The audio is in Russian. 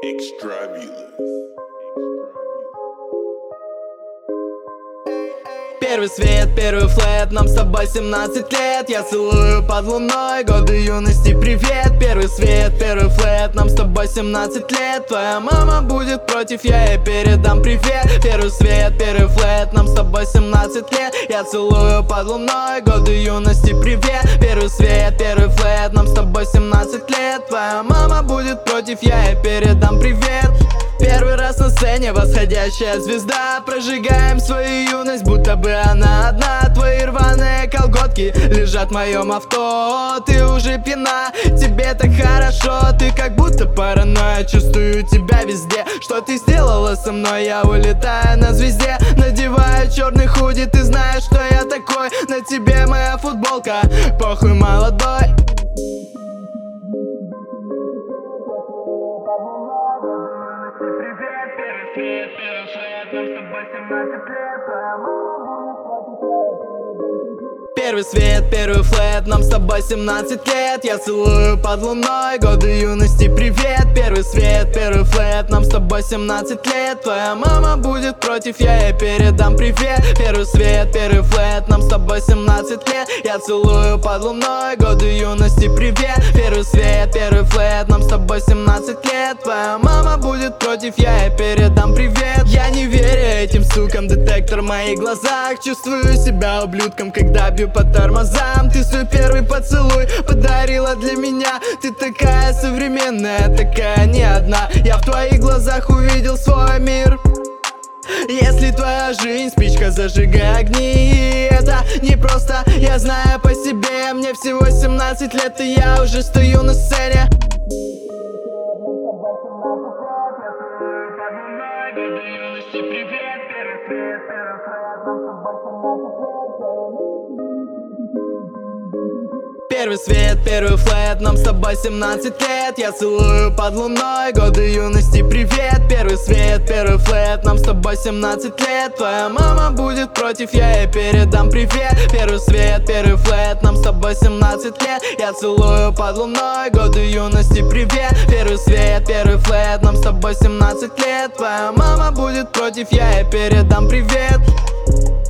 Extravulous. Первый свет, первый флэт, нам с тобой 17 лет. Я целую под луной, годы юности, привет. Первый свет, первый флэт, нам с тобой 17 лет. Твоя мама будет против, я ей передам привет. Первый свет, первый флэт, нам с тобой 17 лет. Я целую под луной, годы юности, привет. Первый свет, первый флэт, нам с тобой 17 лет. Твоя мама будет против, я ей передам привет. Первый раз на сцене восходящая звезда. Прожигаем свою юность, будто бы она одна. Твои рваные колготки лежат в моем авто. Ты уже пьяна, тебе так хорошо. Ты как будто паранойя, чувствую тебя везде. Что ты сделала со мной, я улетаю на звезде. Надеваю черный худи, ты знаешь, что я такой. На тебе моя футболка, похуй молодой. Первый свет, первый флэт, нам с тобой 17 лет. Я целую под луной, годы юности, привет. Первый свет, первый флэт, нам с тобой 17 лет. Твоя мама будет против, я ей передам привет. Первый свет, первый флэт, нам с тобой 17 лет. Я целую под луной, годы юности, привет. Первый свет, первый флэт, нам с тобой 17 лет. Твоя мама будет против, я ей передам привет. Я не верю этим сукам, детектор в моих глазах. Чувствую себя ублюдком, когда бью по тормозам. Ты свой первый поцелуй подарила для меня. Ты такая современная, такая не одна. Я в твоих глазах увидел свой мир. Если твоя жизнь спичка, зажигай огни. И это не просто, я знаю по себе. Мне всего 17 лет, и я уже стою на сцене. Первый свет, первый флэт, нам с тобой 17 лет. Я целую под луной, годы юности, привет. Первый свет, первый флэт, нам с тобой 17 лет. Твоя мама будет против, я ей передам привет. Первый свет, первый флэт, нам с тобой 17 лет. Я целую под луной, годы юности, привет. Первый свет, первый флэт, нам с тобой 17 лет. Твоя мама будет против, я ей передам привет.